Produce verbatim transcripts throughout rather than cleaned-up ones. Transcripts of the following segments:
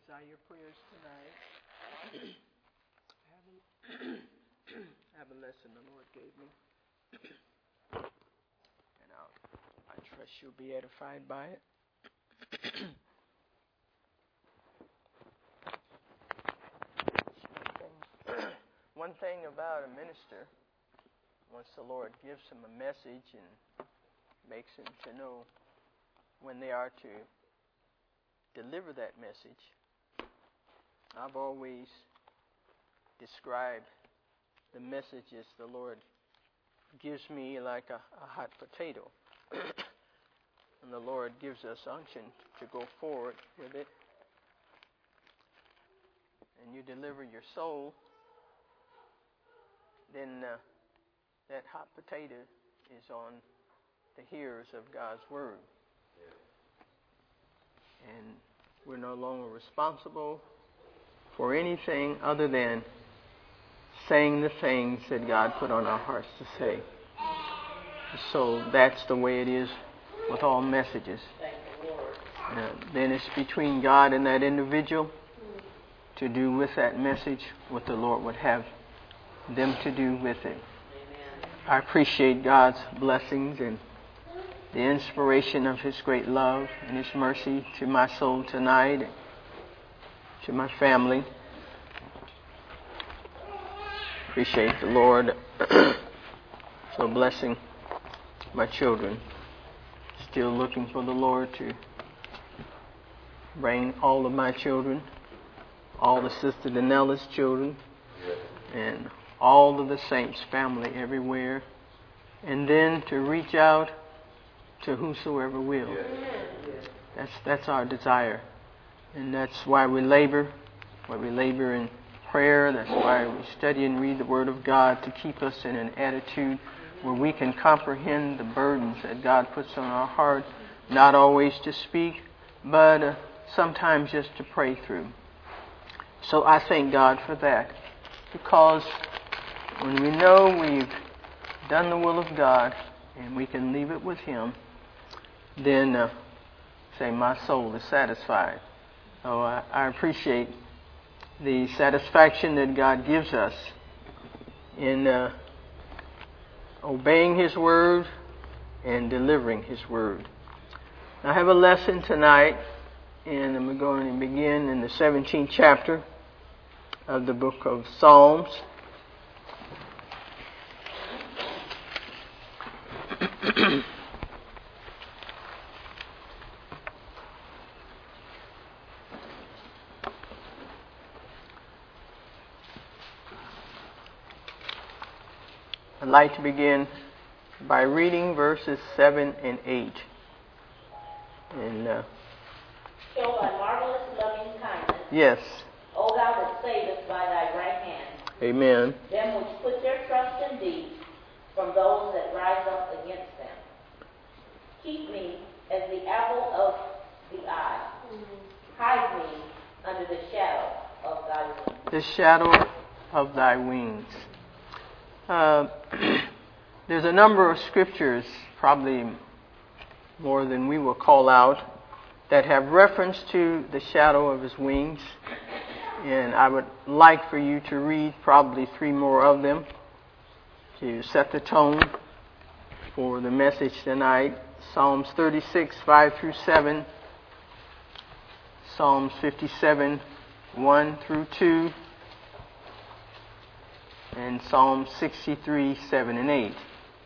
desire your prayers tonight. I have a, I have a lesson the Lord gave me. And I'll, I trust you'll be edified by it. one, thing, one thing about a minister, once the Lord gives him a message and makes him to know when they are to deliver that message, I've always described the messages the Lord gives me like a, a hot potato. And the Lord gives us unction to go forward with it. And you deliver your soul, then uh, that hot potato is on the hearers of God's Word. And we're no longer responsible for anything other than saying the things that God put on our hearts to say. So that's the way it is with all messages. Uh, then it's between God and that individual to do with that message what the Lord would have them to do with it. I appreciate God's blessings and the inspiration of His great love and His mercy to my soul tonight, and to my family. Appreciate the Lord for blessing my children. Still looking for the Lord to bring all of my children, all the Sister Danella's children, and all of the saints' family everywhere, and then to reach out to whosoever will. That's that's our desire, and that's why we labor, why we labor in prayer. That's why we study and read the Word of God, to keep us in an attitude where we can comprehend the burdens that God puts on our heart, not always to speak, but uh, sometimes just to pray through. So I thank God for that, because when we know we've done the will of God and we can leave it with Him, then uh, say my soul is satisfied. So I, I appreciate the satisfaction that God gives us in uh, obeying His Word and delivering His Word. I have a lesson tonight, and I'm going to begin in the seventeenth chapter of the book of Psalms. I'd like to begin by reading verses seven and eight. And uh, show thy marvelous loving kindness. Yes. O thou that savest by thy right hand. Amen. Them which put their trust in thee, from those that rise up against them. Keep me as the apple of the eye. Hide me under the shadow of thy wings. The shadow of thy wings. Uh, there's a number of scriptures, probably more than we will call out, that have reference to the shadow of His wings. And I would like for you to read probably three more of them to set the tone for the message tonight. Psalms thirty-six, five through seven. Psalms fifty-seven, one through two. And Psalm sixty-three, seven and eight.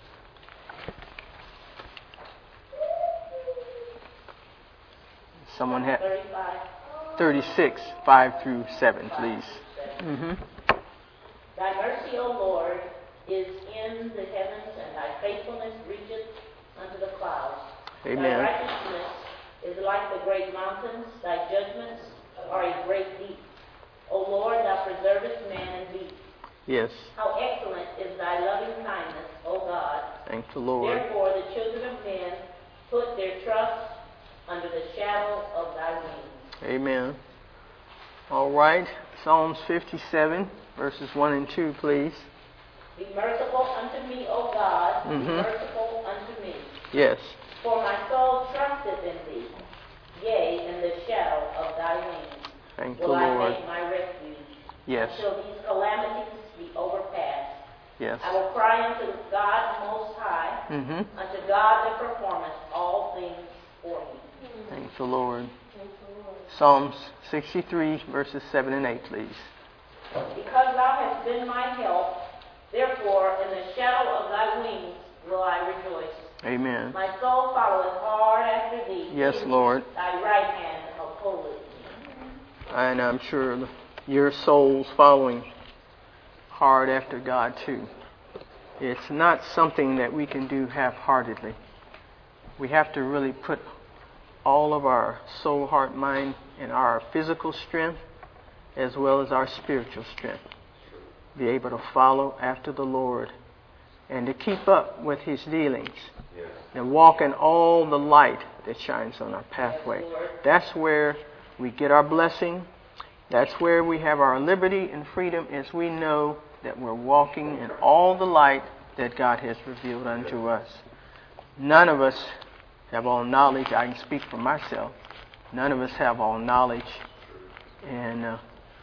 Someone had thirty-six, five through seven, please. Mm-hmm. Thy mercy, O Lord, is in the heavens, and thy faithfulness reacheth unto the clouds. Amen. Thy righteousness is like the great mountains, thy judgments are a great deep. O Lord, thou preservest man and beast. Yes. How excellent is thy loving kindness, O God. Thank the Lord. Therefore the children of men put their trust under the shadow of thy wings. Amen. All right. Psalms fifty-seven, verses one and two, please. Be merciful unto me, O God. Mm-hmm. Be merciful unto me. Yes. For my soul trusteth in thee. Yea, in the shadow of thy wings. Thank will the I Lord. make my refuge. Yes. Until these calamities be overpassed. Yes. I will cry unto God Most High, Mm-hmm. unto God that performeth all things for me. Thank the Lord. Psalms sixty-three, verses seven and eight, please. Because thou hast been my help, therefore in the shadow of thy wings will I rejoice. Amen. My soul followeth hard after thee. Yes, Lord. Thy right hand upholdeth me. And I'm sure your soul's following hard after God too. It's not something that we can do half-heartedly. We have to really put all of our soul, heart, mind, and our physical strength as well as our spiritual strength. Be able to follow after the Lord and to keep up with His dealings. Yes. And walk in all the light that shines on our pathway. That's where we get our blessing. That's where we have our liberty and freedom, as we know that we're walking in all the light that God has revealed unto us. None of us have all knowledge. I can speak for myself. None of us have all knowledge. And uh,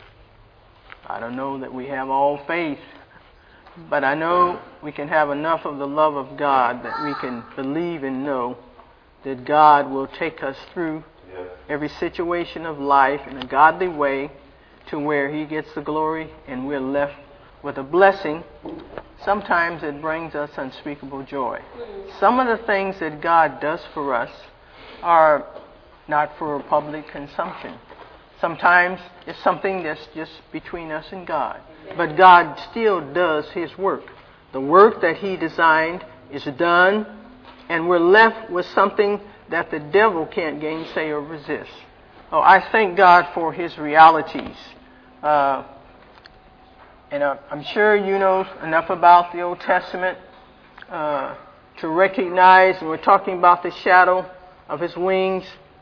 I don't know that we have all faith. But I know we can have enough of the love of God that we can believe and know that God will take us through every situation of life in a godly way to where He gets the glory and we're left with a blessing. Sometimes it brings us unspeakable joy. Some of the things that God does for us are not for public consumption. Sometimes it's something that's just between us and God. But God still does His work. The work that He designed is done, and we're left with something that the devil can't gainsay or resist. Oh, I thank God for His realities. Uh, and uh, I'm sure you know enough about the Old Testament uh, to recognize, and we're talking about the shadow of His wings.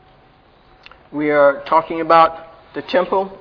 We are talking about the temple.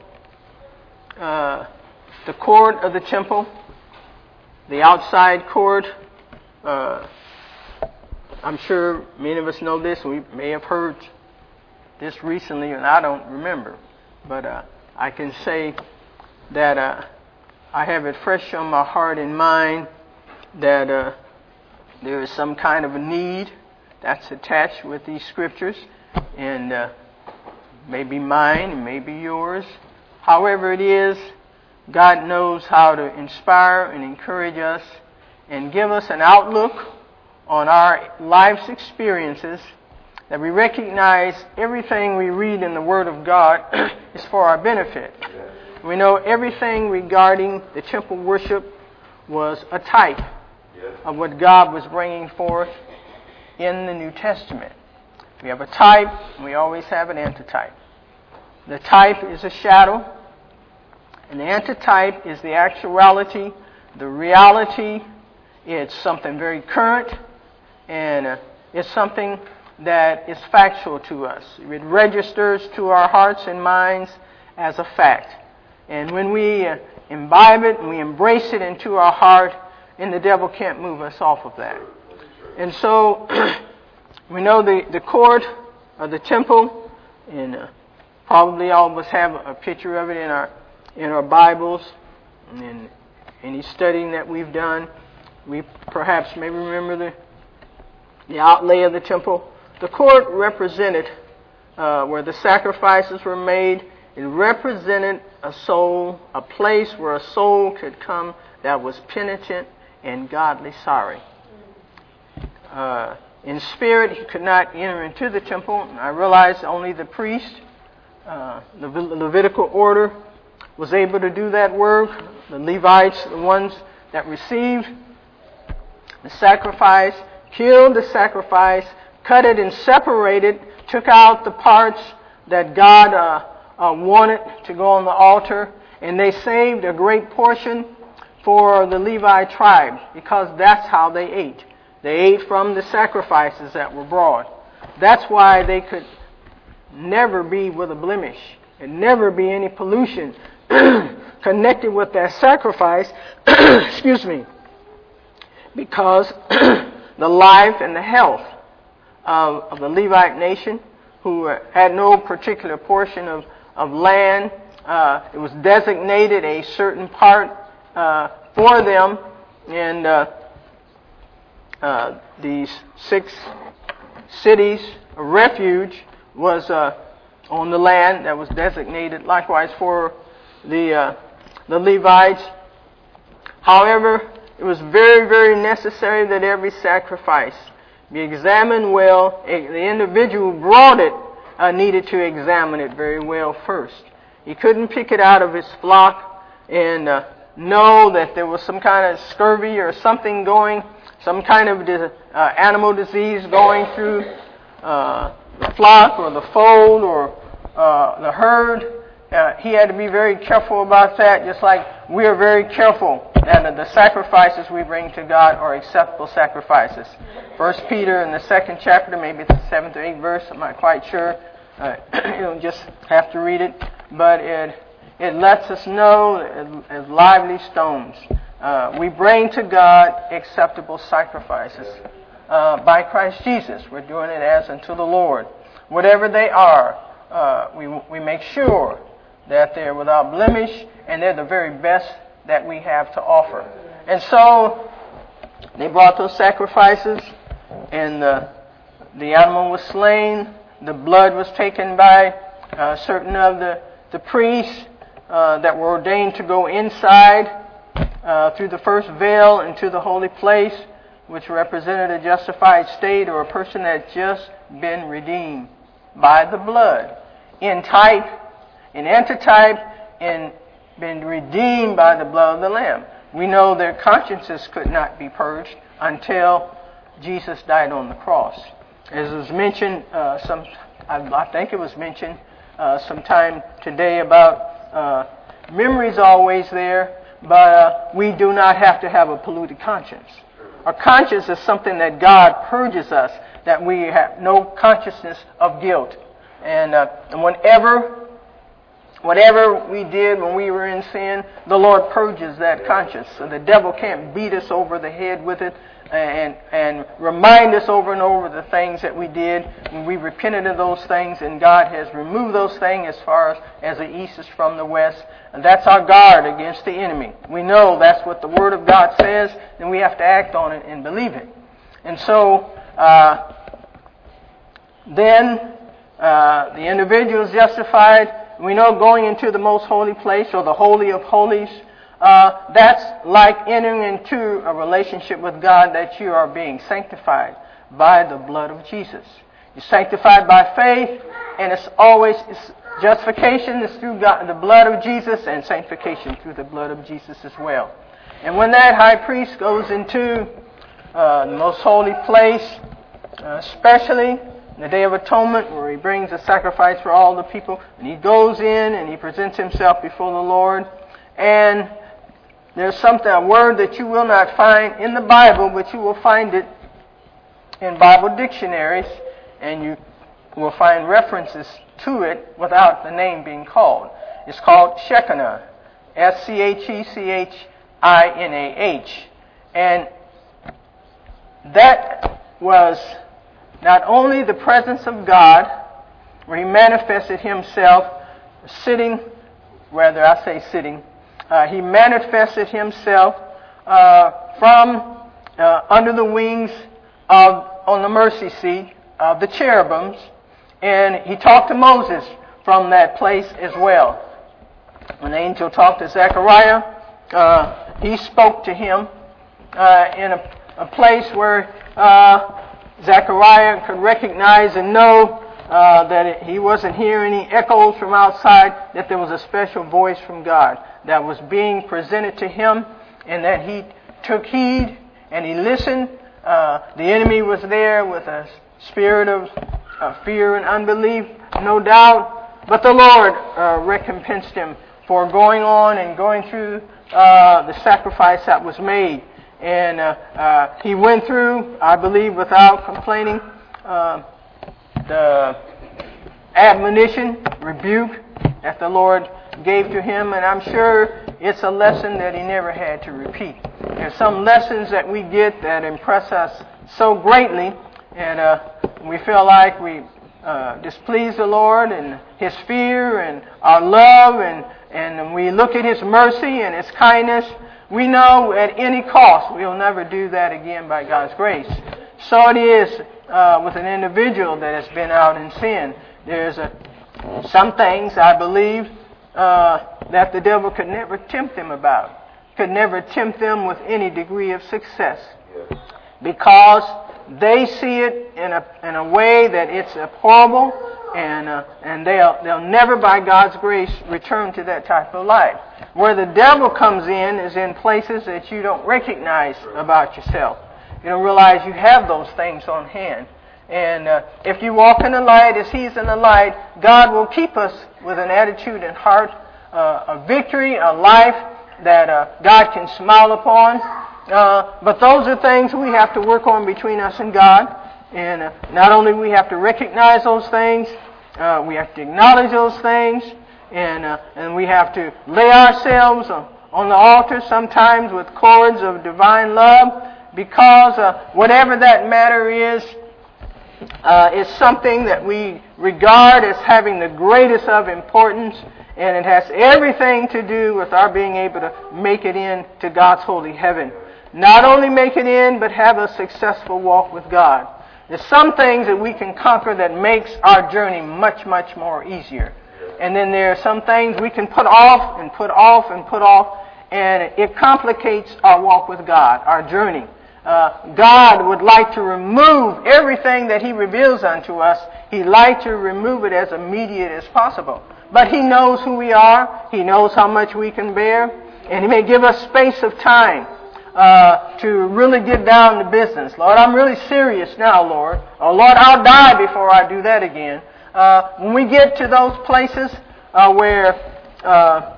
Uh, The court of the temple, the outside court, uh, I'm sure many of us know this. We may have heard this recently, and I don't remember. But uh, I can say that uh, I have it fresh on my heart and mind that uh, there is some kind of a need that's attached with these scriptures, and uh, maybe mine, and maybe yours. However it is, God knows how to inspire and encourage us and give us an outlook on our life's experiences, that we recognize everything we read in the Word of God is for our benefit. We know everything regarding the temple worship was a type of what God was bringing forth in the New Testament. We have a type, and we always have an antitype. The type is a shadow. And the antitype is the actuality, the reality. It's something very current, and uh, it's something that is factual to us. It registers to our hearts and minds as a fact. And when we uh, imbibe it and we embrace it into our heart, and the devil can't move us off of that. And so we know the, the court of the temple, and uh, probably all of us have a picture of it in our in our Bibles, and in any studying that we've done. We perhaps maybe remember the, the outlay of the temple. The court represented uh, where the sacrifices were made. It represented a soul, a place where a soul could come that was penitent and godly sorry. Uh, in spirit, he could not enter into the temple. I realize only the priest, uh, the Levitical order, was able to do that work. The Levites, the ones that received the sacrifice, killed the sacrifice, cut it and separated, took out the parts that God uh, uh, wanted to go on the altar, and they saved a great portion for the Levi tribe, because that's how they ate. They ate from the sacrifices that were brought. That's why they could never be with a blemish and never be any pollution connected with that sacrifice, excuse me, because the life and the health of, of the Levite nation, who had no particular portion of, of land uh, it was designated a certain part uh, for them, and uh, uh, these six cities of refuge was uh, on the land that was designated likewise for the uh, the Levites. However, it was very, very necessary that every sacrifice be examined well. The individual who brought it uh, needed to examine it very well first. He couldn't pick it out of his flock and uh, know that there was some kind of scurvy or something going, some kind of di- uh, animal disease going through uh, the flock or the fold or uh, the herd. Uh, he had to be very careful about that, just like we are very careful that the sacrifices we bring to God are acceptable sacrifices. First Peter in the second chapter, maybe the seventh or eighth verse, I'm not quite sure. Uh, you don't just have to read it, but it it lets us know as lively stones. Uh, we bring to God acceptable sacrifices uh, by Christ Jesus. We're doing it as unto the Lord. Whatever they are, uh, we we make sure that they're without blemish and they're the very best that we have to offer. And so they brought those sacrifices, and the, the animal was slain. The blood was taken by uh, certain of the, the priests uh, that were ordained to go inside uh, through the first veil into the holy place, which represented a justified state or a person that had just been redeemed by the blood. In type, in antitype, in been redeemed by the blood of the Lamb. We know their consciences could not be purged until Jesus died on the cross. As was mentioned, uh, some I, I think it was mentioned uh, sometime today about uh, memory's always there, but uh, we do not have to have a polluted conscience. Our conscience is something that God purges us, that we have no consciousness of guilt. And, uh, and whenever Whatever we did when we were in sin, the Lord purges that conscience. So the devil can't beat us over the head with it and and remind us over and over the things that we did when we repented of those things, and God has removed those things as far as, as the east is from the west. And that's our guard against the enemy. We know that's what the Word of God says, and we have to act on it and believe it. And so uh, then uh, the individual is justified. We know going into the most holy place, or the Holy of Holies, uh, that's like entering into a relationship with God, that you are being sanctified by the blood of Jesus. You're sanctified by faith, and it's always it's justification is through God, the blood of Jesus, and sanctification through the blood of Jesus as well. And when that high priest goes into uh, the most holy place, uh, especially the Day of Atonement, where he brings a sacrifice for all the people, and he goes in and he presents himself before the Lord. And there's something, a word that you will not find in the Bible, but you will find it in Bible dictionaries, and you will find references to it without the name being called. It's called Shekinah, S C H E C H I N A H. And that was not only the presence of God, where He manifested Himself sitting, rather I say sitting, uh, He manifested Himself uh, from uh, under the wings of, on the mercy seat of the cherubims, and He talked to Moses from that place as well. When the angel talked to Zechariah, uh, he spoke to him uh, in a, a place where uh, Zechariah could recognize and know uh, that it, he wasn't hearing any echoes from outside, that there was a special voice from God that was being presented to him, and that he took heed and he listened. Uh, the enemy was there with a spirit of uh, fear and unbelief, no doubt, but the Lord uh, recompensed him for going on and going through uh, the sacrifice that was made. And uh, uh, he went through, I believe, without complaining, uh, the admonition, rebuke that the Lord gave to him. And I'm sure it's a lesson that he never had to repeat. There's some lessons that we get that impress us so greatly, and uh, we feel like we uh, displease the Lord, and His fear and our love and and we look at His mercy and His kindness, we know at any cost we'll never do that again by God's grace. So it is uh, with an individual that has been out in sin. There's a, some things, I believe, uh, that the devil could never tempt them about, could never tempt them with any degree of success, because they see it in a in a way that it's horrible, and uh, and they'll they'll never, by God's grace, return to that type of life. Where the devil comes in is in places that you don't recognize about yourself. You don't realize you have those things on hand. And uh, if you walk in the light as He's in the light, God will keep us with an attitude and heart, uh, a victory, a life that uh, God can smile upon. Uh, but those are things we have to work on between us and God. And uh, not only we have to recognize those things, uh, we have to acknowledge those things, and uh, and we have to lay ourselves on, on the altar sometimes with cords of divine love, because uh, whatever that matter is, uh, is something that we regard as having the greatest of importance, and it has everything to do with our being able to make it in to God's holy heaven. Not only make it in, but have a successful walk with God. There's some things that we can conquer that makes our journey much, much more easier. And then there are some things we can put off and put off and put off, and it complicates our walk with God, our journey. Uh, God would like to remove everything that He reveals unto us. He'd like to remove it as immediate as possible. But He knows who we are. He knows how much we can bear. And He may give us space of time uh, to really get down to business. Lord, I'm really serious now, Lord. Or, Lord, I'll die before I do that again. Uh, when we get to those places uh, where uh,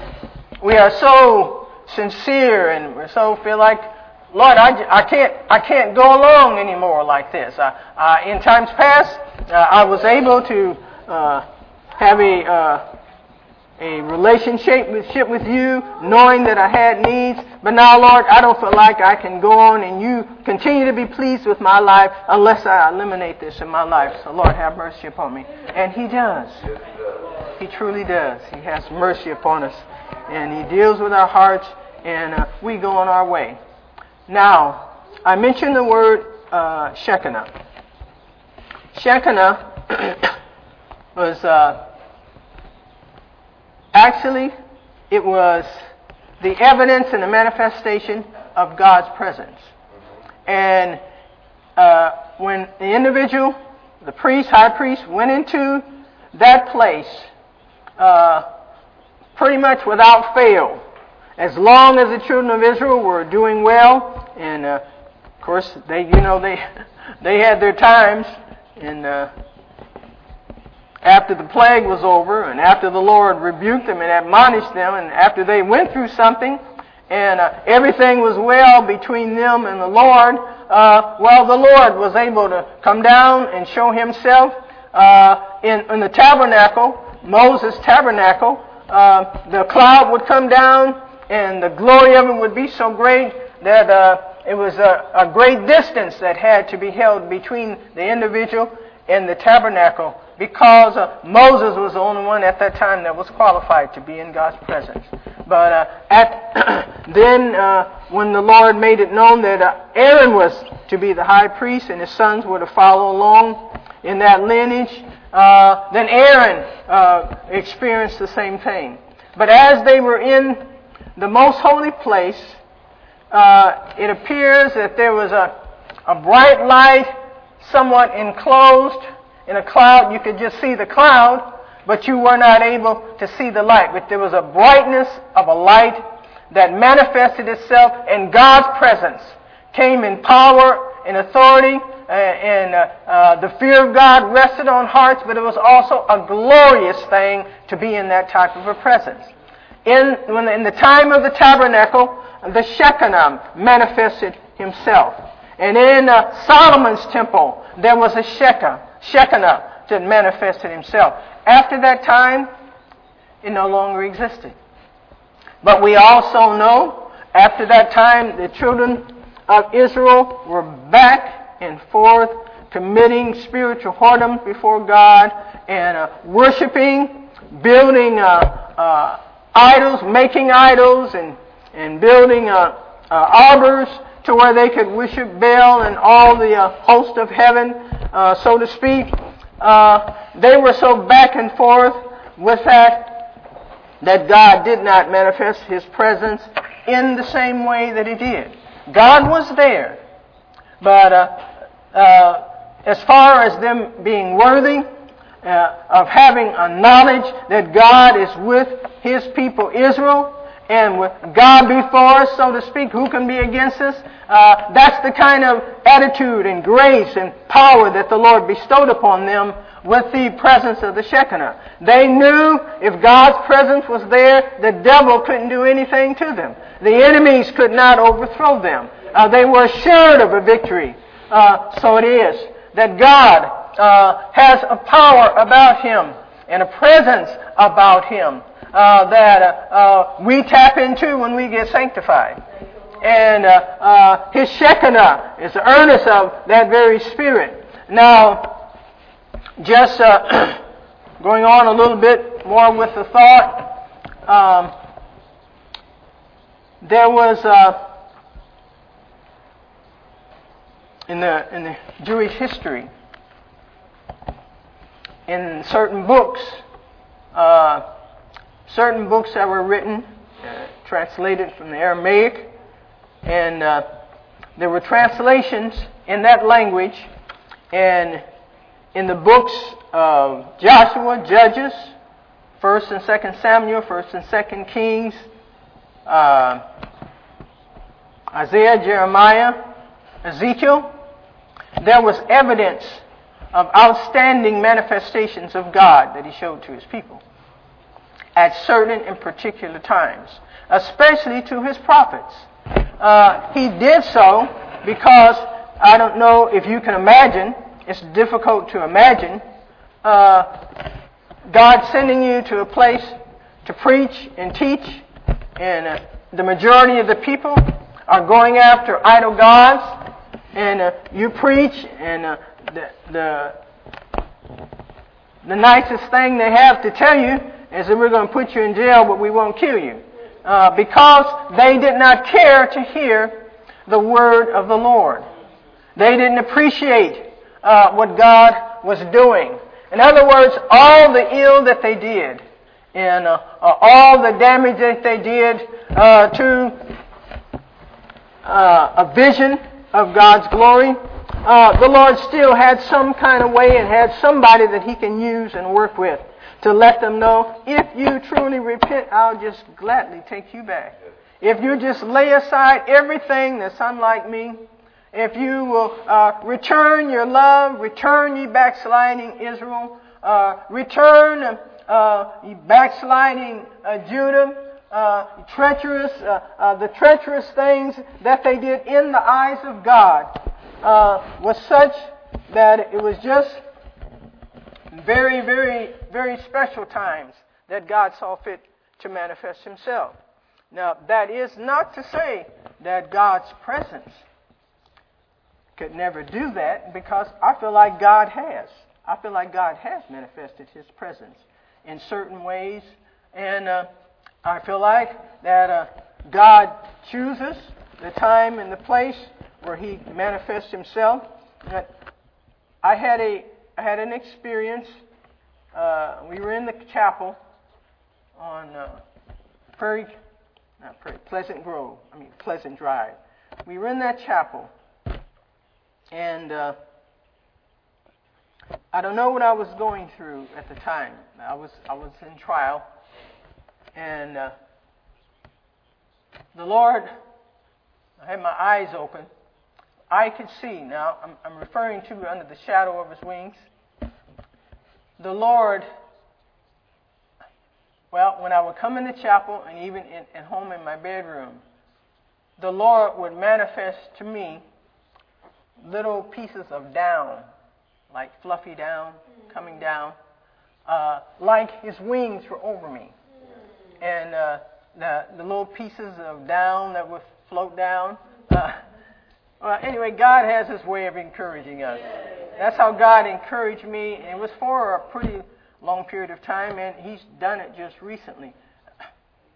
we are so sincere and we so feel like, Lord, I, I can't I can't go along anymore like this. Uh, uh, in times past, uh, I was able to uh, have a uh, a relationship with, with you, knowing that I had needs. But now, Lord, I don't feel like I can go on and you continue to be pleased with my life unless I eliminate this in my life. So, Lord, have mercy upon me. And He does. He truly does. He has mercy upon us. And He deals with our hearts, and uh, we go on our way. Now, I mentioned the word uh, Shekinah. Shekinah was uh, actually, it was the evidence and the manifestation of God's presence. And uh, when the individual, the priest, high priest, went into that place, uh, pretty much without fail, as long as the children of Israel were doing well, and uh, of course they, you know, they they had their times, and uh, after the plague was over, and after the Lord rebuked them and admonished them, and after they went through something, and uh, everything was well between them and the Lord, uh, well, the Lord was able to come down and show Himself uh, in, in the tabernacle, Moses' tabernacle. Uh, the cloud would come down, and the glory of it would be so great that uh, it was a, a great distance that had to be held between the individual and the tabernacle, because uh, Moses was the only one at that time that was qualified to be in God's presence. But uh, at then, uh, when the Lord made it known that uh, Aaron was to be the high priest and his sons were to follow along in that lineage, uh, then Aaron uh, experienced the same thing. But as they were in the most holy place, uh, it appears that there was a, a bright light, somewhat enclosed in a cloud. You could just see the cloud, but you were not able to see the light. But there was a brightness of a light that manifested itself, and God's presence came in power and authority, uh, and uh, uh, the fear of God rested on hearts, but it was also a glorious thing to be in that type of a presence. In, when, in the time of the tabernacle, the Shekinah manifested Himself. And in uh, Solomon's temple, there was a Shekinah, Shekinah that manifested Himself. After that time, it no longer existed. But we also know, after that time, the children of Israel were back and forth committing spiritual whoredom before God and uh, worshiping, building uh, uh, idols, making idols, and, and building uh, uh, arbors to where they could worship Baal and all the uh, host of heaven, uh, so to speak. Uh, they were so back and forth with that, that God did not manifest His presence in the same way that He did. God was there, but uh, uh, as far as them being worthy uh, of having a knowledge that God is with His people Israel, and with God before us, so to speak, who can be against us? Uh, that's the kind of attitude and grace and power that the Lord bestowed upon them with the presence of the Shekinah. They knew if God's presence was there, the devil couldn't do anything to them. The enemies could not overthrow them. Uh, they were assured of a victory. Uh, so it is that God uh, has a power about Him and a presence about Him uh, that uh, uh, we tap into when we get sanctified. And uh, uh, His Shekinah is the earnest of that very Spirit. Now, just uh, going on a little bit more with the thought, um, there was uh, in the in the Jewish history, in certain books, uh, certain books that were written, uh, translated from the Aramaic, and uh, there were translations in that language, and in the books of Joshua, Judges, First and Second Samuel, First and Second Kings, uh, Isaiah, Jeremiah, Ezekiel, there was evidence of outstanding manifestations of God that He showed to His people at certain and particular times, especially to His prophets. Uh, he did so because, I don't know if you can imagine, it's difficult to imagine, uh, God sending you to a place to preach and teach, and uh, the majority of the people are going after idol gods, and uh, you preach, and uh, the, the the nicest thing they have to tell you is that we're going to put you in jail, but we won't kill you. Uh, because they did not care to hear the word of the Lord. They didn't appreciate uh, what God was doing. In other words, all the ill that they did, and uh, uh, all the damage that they did uh, to uh, a vision of God's glory, uh, the Lord still had some kind of way and had somebody that He can use and work with to let them know, if you truly repent, I'll just gladly take you back. If you just lay aside everything that's unlike me, if you will uh, return your love, return ye backsliding Israel, uh, return uh, ye backsliding uh, Judah, uh, treacherous, uh, uh, the treacherous things that they did in the eyes of God uh, was such that it was just very, very, very special times that God saw fit to manifest Himself. Now, that is not to say that God's presence could never do that, because I feel like God has. I feel like God has manifested His presence in certain ways, and uh, I feel like that uh, God chooses the time and the place where He manifests Himself. I had a I had an experience. Uh, we were in the chapel on uh, Prairie, not Prairie, Pleasant Grove. I mean Pleasant Drive. We were in that chapel, and uh, I don't know what I was going through at the time. I was I was in trial, and uh, the Lord, I had my eyes open. I could see. Now, I'm, I'm referring to under the shadow of His wings. The Lord, well, when I would come in the chapel and even in, at home in my bedroom, the Lord would manifest to me little pieces of down, like fluffy down, coming down, uh, like His wings were over me. And uh, the, the little pieces of down that would float down. Uh, Well, anyway, God has His way of encouraging us. That's how God encouraged me, and it was for a pretty long period of time, and He's done it just recently.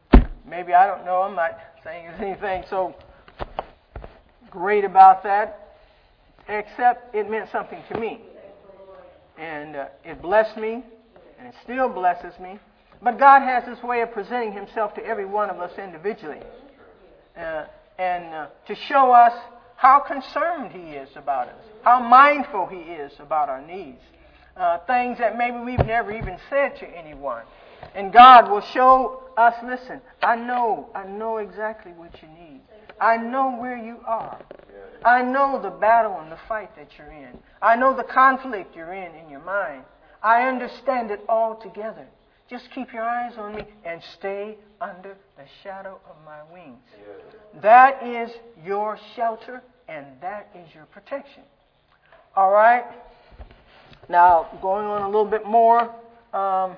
maybe, I don't know, I'm not saying there's anything so great about that, except it meant something to me. And uh, it blessed me, and it still blesses me. But God has this way of presenting Himself to every one of us individually. Uh, and uh, to show us how concerned He is about us, how mindful He is about our needs. Uh, things that maybe we've never even said to anyone. And God will show us, listen, I know, I know exactly what you need. I know where you are. I know the battle and the fight that you're in. I know the conflict you're in in your mind. I understand it all together. Just keep your eyes on me and stay under the shadow of my wings. That is your shelter and that is your protection. All right? Now, going on a little bit more. Um,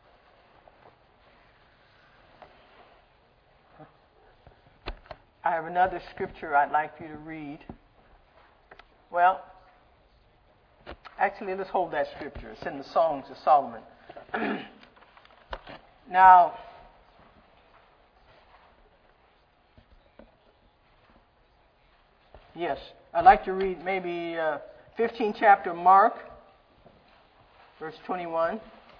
I have another scripture I'd like you to read. Well, actually, let's hold that scripture. It's in the Songs of Solomon. Now, yes, I'd like to read maybe uh, fifteenth chapter of Mark, verse twenty-one.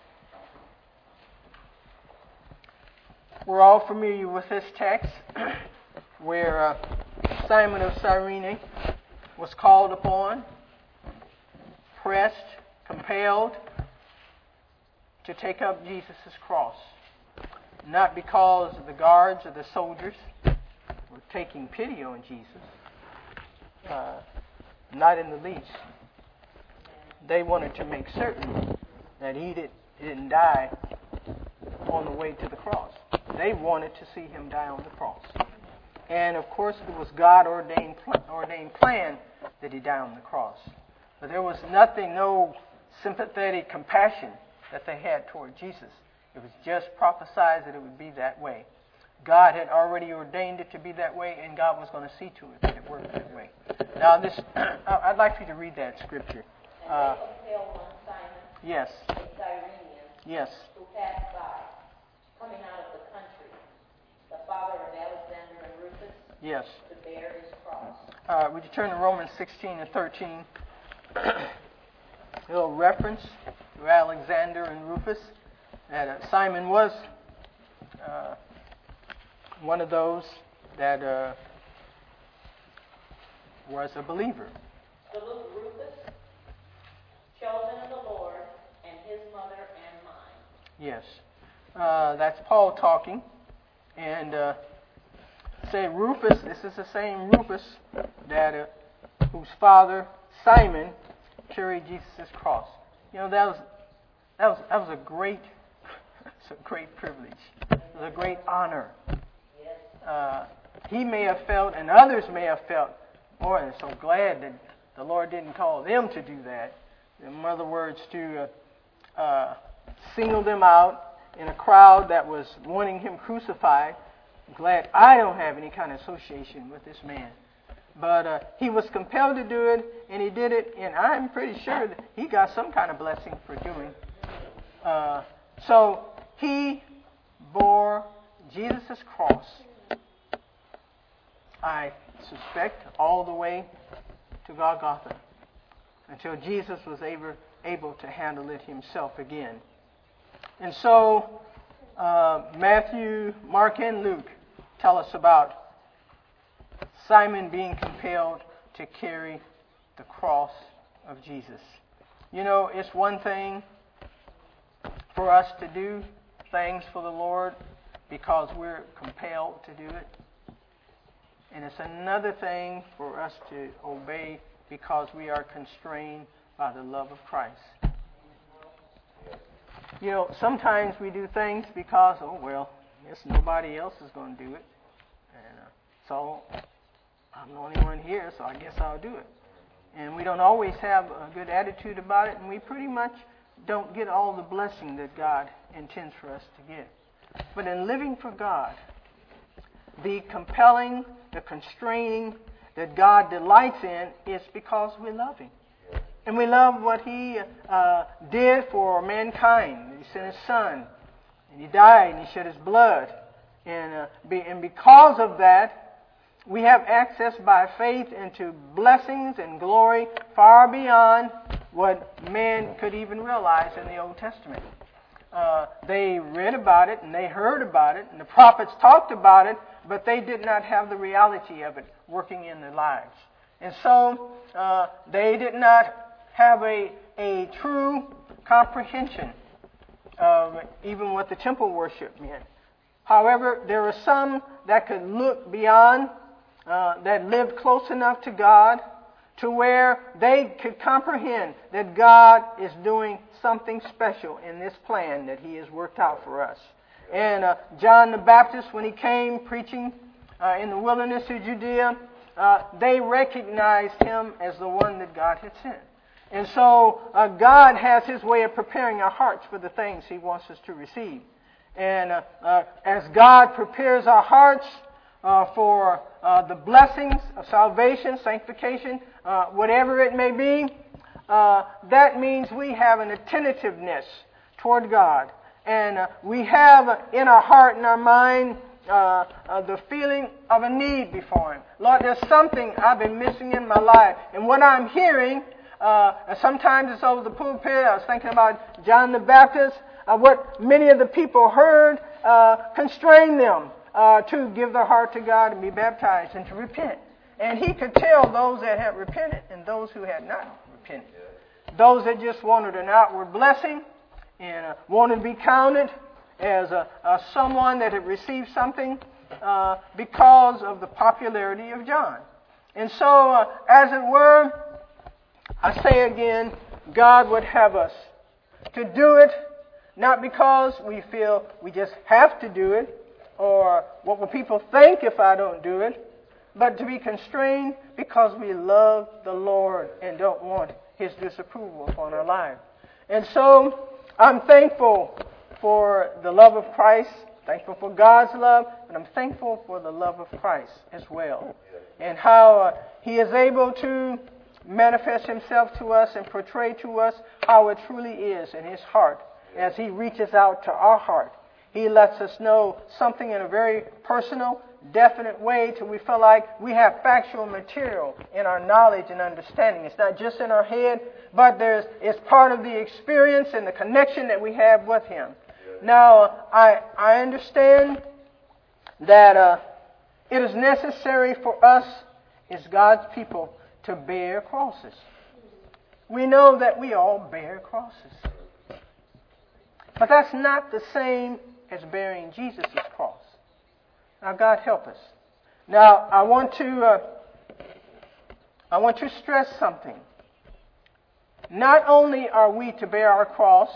We're all familiar with this text where uh, Simon of Cyrene was called upon, pressed, compelled to take up Jesus' cross. Not because the guards or the soldiers were taking pity on Jesus. Uh, not in the least. They wanted to make certain that he, did, he didn't die on the way to the cross. They wanted to see him die on the cross. And of course it was God ordained ordained plan that he die on the cross. But there was nothing, no sympathetic compassion that they had toward Jesus. It was just prophesied that it would be that way. God had already ordained it to be that way, and God was going to see to it that it worked that way. Now, this I'd like for you to read that scripture. Uh, yes. Yes. Who passed by, coming out of the country, the father of Alexander and Rufus, yes, to bear his cross. Uh, would you turn to Romans sixteen and thirteen? A little reference to Alexander and Rufus. That uh, Simon was uh, one of those that uh, was a believer. Salute Rufus, chosen of the Lord, and his mother and mine. Yes. Uh, that's Paul talking. And uh, say Rufus, this is the same Rufus that uh, whose father, Simon, carried Jesus' cross. You know, that was that was that was a great it's a great privilege. It was a great honor. Uh, he may have felt, and others may have felt, boy, I'm so glad that the Lord didn't call them to do that. In other words, to uh, uh, single them out in a crowd that was wanting him crucified. I'm glad I don't have any kind of association with this man. But uh, he was compelled to do it, and he did it, and I'm pretty sure that he got some kind of blessing for doing. Uh, so he bore Jesus' cross, I suspect, all the way to Golgotha until Jesus was able, able to handle it himself again. And so uh, Matthew, Mark, and Luke tell us about Simon being compelled to carry the cross of Jesus. You know, it's one thing for us to do things for the Lord because we're compelled to do it. And it's another thing for us to obey because we are constrained by the love of Christ. You know, sometimes we do things because, oh, well, I guess nobody else is going to do it. And uh, so I'm the only one here, so I guess I'll do it. And we don't always have a good attitude about it, and we pretty much don't get all the blessing that God intends for us to get. But in living for God, the compelling, the constraining that God delights in is because we love Him. And we love what He uh, did for mankind. He sent His Son, and He died, and He shed His blood. And, uh, be, and because of that, we have access by faith into blessings and glory far beyond what man could even realize in the Old Testament. Uh, they read about it and they heard about it and the prophets talked about it, but they did not have the reality of it working in their lives. And so uh, they did not have a, a true comprehension of even what the temple worship meant. However, there were some that could look beyond, uh, that lived close enough to God to where they could comprehend that God is doing something special in this plan that He has worked out for us. And uh, John the Baptist, when he came preaching uh, in the wilderness of Judea, uh, they recognized him as the one that God had sent. And so uh, God has His way of preparing our hearts for the things He wants us to receive. And uh, uh, as God prepares our hearts uh, for uh, the blessings of salvation, sanctification, uh, whatever it may be, uh, that means we have an attentiveness toward God. And uh, we have in our heart and our mind uh, uh, the feeling of a need before Him. Lord, there's something I've been missing in my life. And what I'm hearing, uh, sometimes it's over the pulpit. I was thinking about John the Baptist. Uh, what many of the people heard uh, constrained them uh, to give their heart to God and be baptized and to repent. And he could tell those that had repented and those who had not repented. Those that just wanted an outward blessing and uh, wanted to be counted as a, a someone that had received something uh, because of the popularity of John. And so, uh, as it were, I say again, God would have us to do it, not because we feel we just have to do it, or what will people think if I don't do it, but to be constrained because we love the Lord and don't want His disapproval upon our lives. And so, I'm thankful for the love of Christ, thankful for God's love, but I'm thankful for the love of Christ as well. And how uh, He is able to manifest Himself to us and portray to us how it truly is in His heart. As He reaches out to our heart, He lets us know something in a very personal, definite way till we feel like we have factual material in our knowledge and understanding. It's not just in our head, but there's it's part of the experience and the connection that we have with Him. Now, I I understand that uh, it is necessary for us as God's people to bear crosses. We know that we all bear crosses. But that's not the same as bearing Jesus' cross. Now, God help us. Now, I want to uh, I want to stress something. Not only are we to bear our cross,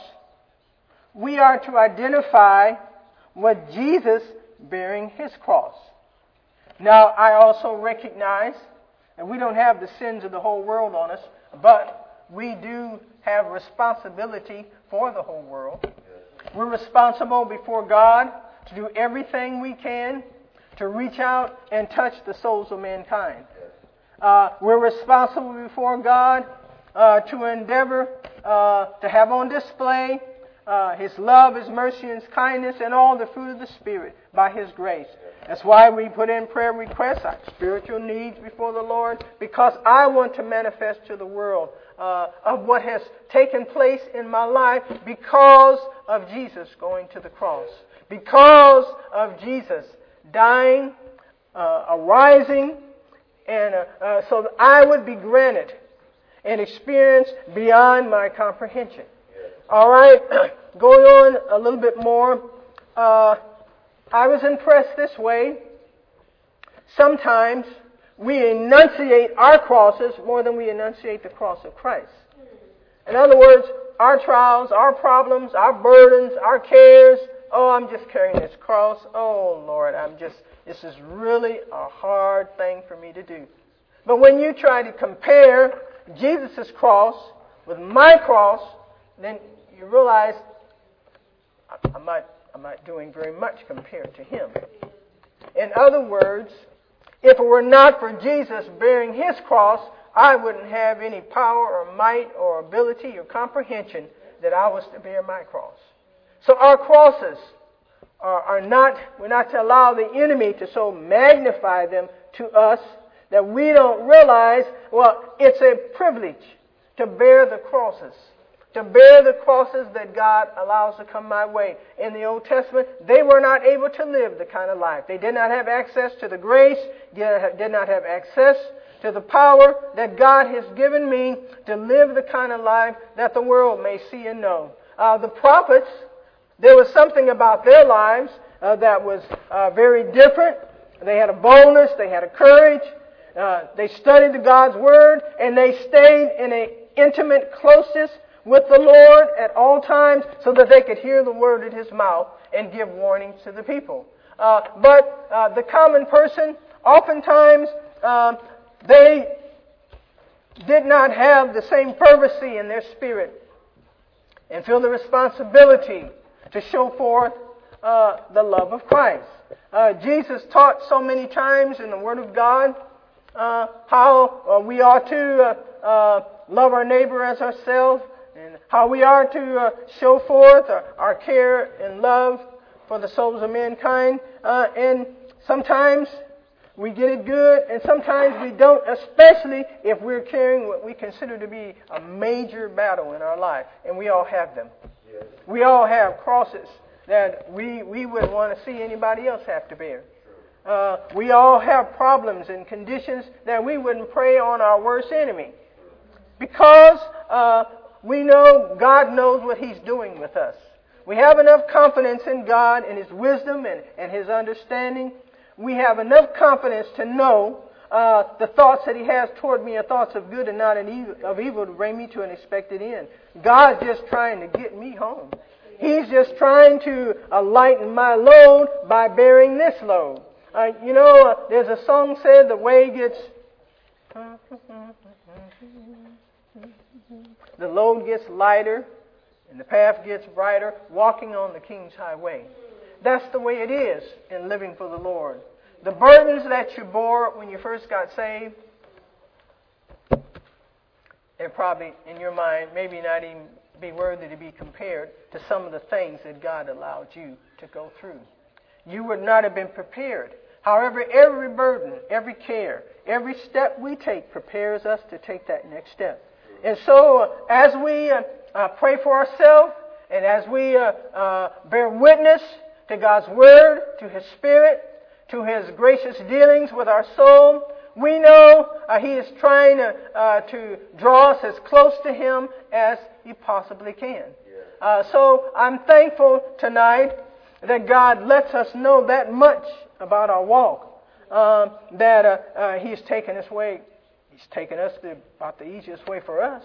we are to identify with Jesus bearing His cross. Now, I also recognize that we don't have the sins of the whole world on us, but we do have responsibility for the whole world. We're responsible before God to do everything we can to reach out and touch the souls of mankind. Uh, we're responsible before God uh, to endeavor uh, to have on display uh, His love, His mercy, and His kindness, and all the fruit of the Spirit by His grace. That's why we put in prayer requests, our spiritual needs before the Lord, because I want to manifest to the world uh, of what has taken place in my life because of Jesus going to the cross. Because of Jesus dying, uh, arising, and uh, uh, so that I would be granted an experience beyond my comprehension. All right, going on a little bit more. Uh, I was impressed this way. Sometimes we enunciate our crosses more than we enunciate the cross of Christ. In other words, our trials, our problems, our burdens, our cares. Oh, I'm just carrying this cross. Oh, Lord, I'm just, this is really a hard thing for me to do. But when you try to compare Jesus' cross with my cross, then you realize I'm not, I'm not doing very much compared to Him. In other words, if it were not for Jesus bearing His cross, I wouldn't have any power or might or ability or comprehension that I was to bear my cross. So our crosses are, are not, we're not to allow the enemy to so magnify them to us that we don't realize, well, it's a privilege to bear the crosses. To bear the crosses that God allows to come my way. In the Old Testament, they were not able to live the kind of life. They did not have access to the grace, did not have access to the power that God has given me to live the kind of life that the world may see and know. Uh, the prophets, there was something about their lives uh, that was uh, very different. They had a boldness, they had a courage, uh, they studied the God's Word, and they stayed in an intimate closeness with the Lord at all times so that they could hear the word in His mouth and give warnings to the people. Uh, but uh, the common person, oftentimes, uh, they did not have the same fervency in their spirit and feel the responsibility to show forth uh, the love of Christ. Uh, Jesus taught so many times in the Word of God uh, how uh, we ought to uh, uh, love our neighbor as ourselves, and how we are to uh, show forth our, our care and love for the souls of mankind. Uh, and sometimes we get it good, and sometimes we don't, especially if we're carrying what we consider to be a major battle in our life. And we all have them. Yes. We all have crosses that we, we wouldn't want to see anybody else have to bear. Uh, we all have problems and conditions that we wouldn't pray on our worst enemy. Because uh, we know God knows what He's doing with us. We have enough confidence in God and His wisdom and, and His understanding. We have enough confidence to know uh, the thoughts that He has toward me are thoughts of good and not an evil, of evil to bring me to an expected end. God's just trying to get me home. He's just trying to uh, lighten my load by bearing this load. Uh, you know, uh, there's a song said, the way gets... The load gets lighter and the path gets brighter, walking on the King's highway. That's the way it is in living for the Lord. The burdens that you bore when you first got saved, they're probably, in your mind, maybe not even be worthy to be compared to some of the things that God allowed you to go through. You would not have been prepared. However, every burden, every care, every step we take prepares us to take that next step. And so, uh, as we uh, uh, pray for ourselves, and as we uh, uh, bear witness to God's Word, to His Spirit, to His gracious dealings with our soul, we know uh, He is trying to, uh, to draw us as close to Him as He possibly can. Uh, so, I'm thankful tonight that God lets us know that much about our walk, uh, that uh, uh, He's taken us way. He's taken us to about the easiest way for us.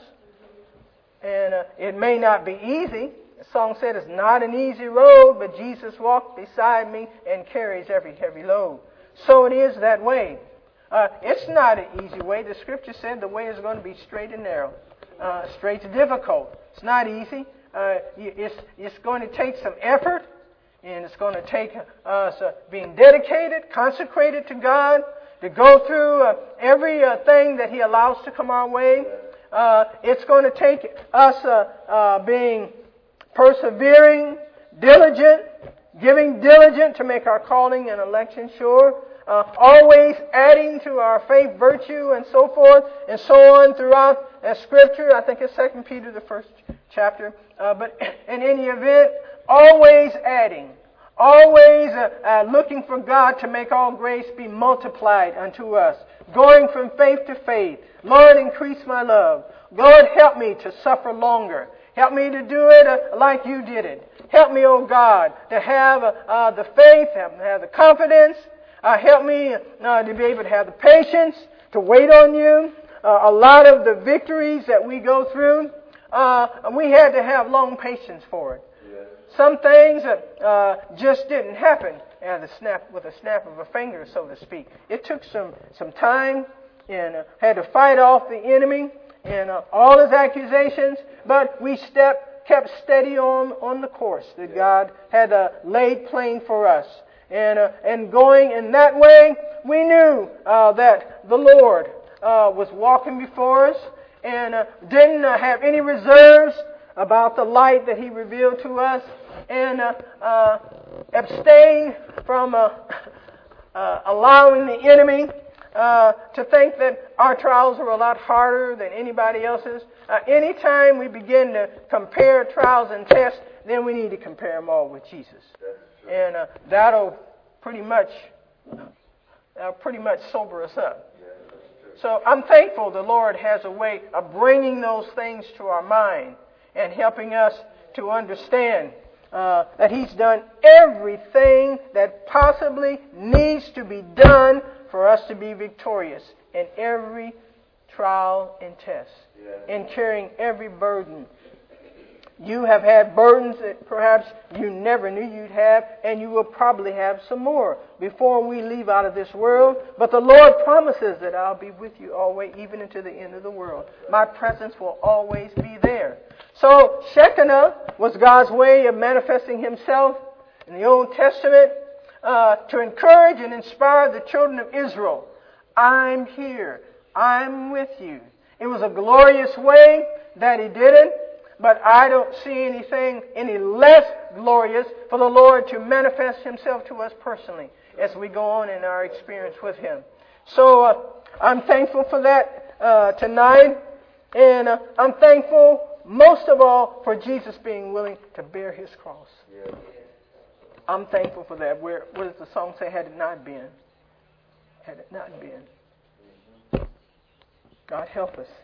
And uh, it may not be easy. The song said it's not an easy road, but Jesus walked beside me and carries every heavy load. So it is that way. Uh, it's not an easy way. The Scripture said the way is going to be straight and narrow. Uh, straight's difficult. It's not easy. Uh, it's, it's going to take some effort, and it's going to take us uh, being dedicated, consecrated to God, to go through uh, every uh, thing that He allows to come our way. Uh, it's going to take us uh, uh, being persevering, diligent, giving diligent to make our calling and election sure. Uh, always adding to our faith, virtue, and so forth, and so on throughout uh, Scripture. I think it's Second Peter, the first chapter. Uh, but in any event, always adding. Always uh, uh, looking for God to make all grace be multiplied unto us. Going from faith to faith. Lord, increase my love. Lord, help me to suffer longer. Help me to do it uh, like You did it. Help me, oh God, to have uh, uh, the faith, have, have the confidence. Uh, help me uh, to be able to have the patience to wait on You. Uh, a lot of the victories that we go through, uh, we had to have long patience for it. Some things uh, just didn't happen at a snap, with a snap of a finger, so to speak. It took some, some time and uh, had to fight off the enemy and uh, all his accusations, but we stepped, kept steady on, on the course that God had uh, laid plain for us. And, uh, and going in that way, we knew uh, that the Lord uh, was walking before us and uh, didn't uh, have any reserves about the light that He revealed to us, and uh, uh, abstain from uh, uh, allowing the enemy uh, to think that our trials are a lot harder than anybody else's. Uh, anytime we begin to compare trials and tests, then we need to compare them all with Jesus. And uh, that'll pretty much that'll pretty much sober us up. So I'm thankful the Lord has a way of bringing those things to our mind and helping us to understand uh, that He's done everything that possibly needs to be done for us to be victorious in every trial and test, in carrying every burden. You have had burdens that perhaps you never knew you'd have, and you will probably have some more before we leave out of this world. But the Lord promises that I'll be with you always, even into the end of the world. My presence will always be there. So Shekinah was God's way of manifesting Himself in the Old Testament uh, to encourage and inspire the children of Israel. I'm here. I'm with you. It was a glorious way that He did it. But I don't see anything any less glorious for the Lord to manifest Himself to us personally as we go on in our experience with Him. So uh, I'm thankful for that uh, tonight. And uh, I'm thankful most of all for Jesus being willing to bear His cross. Yeah. I'm thankful for that. Where, what does the song say? Had it not been. Had it not been. God help us.